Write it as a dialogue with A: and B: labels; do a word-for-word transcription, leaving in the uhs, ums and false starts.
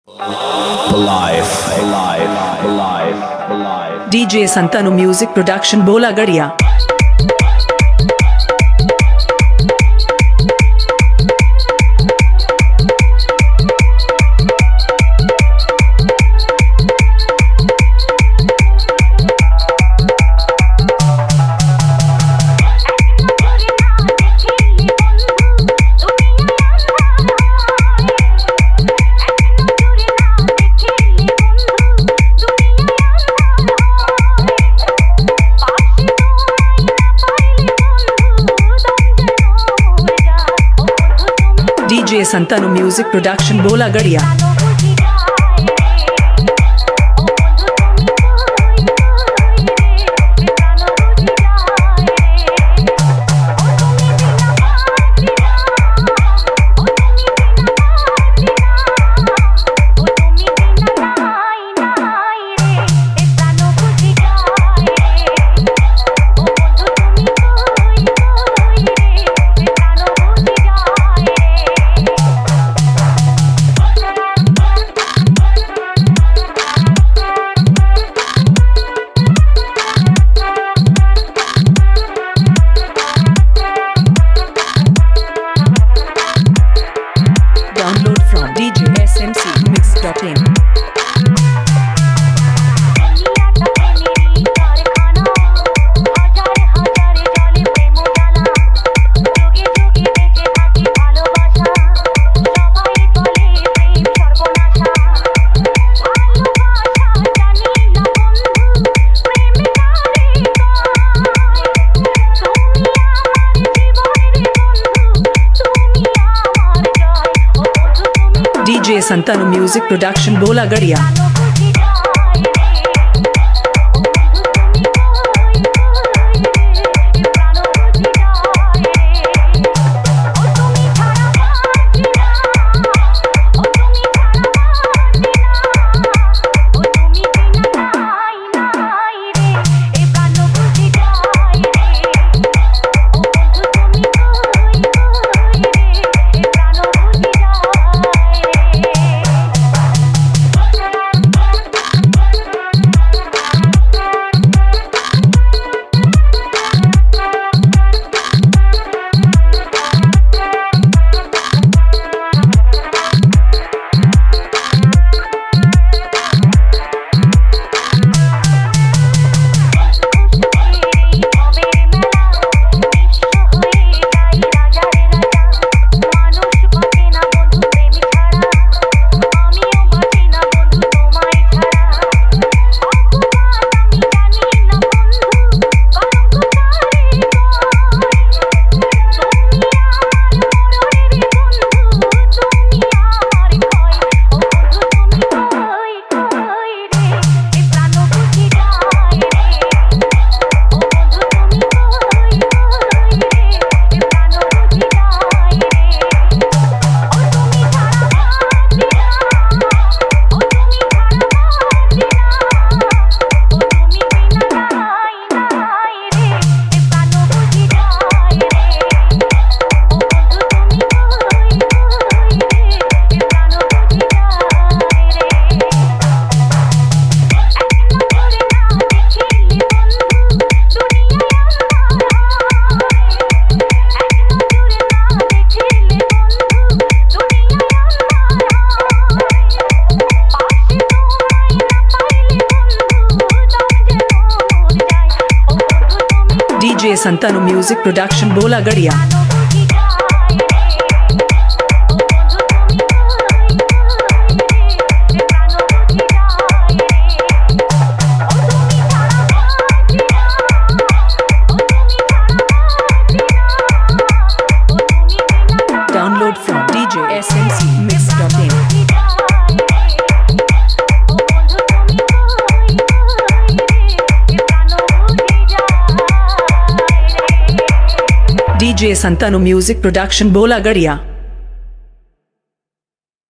A: Alive, alive, alive, alive.
B: D J Santanu Music Production Bola Gadia. D J Santanu Music Production Bola Gadia. Download from D J S M C mix dot in. D J Santanu Music Production Bola Gadia. D J Santanu Music Production Bola Gadia. Download from D J S M C mix dot in. D J Santanu Music Production Bola Gadia.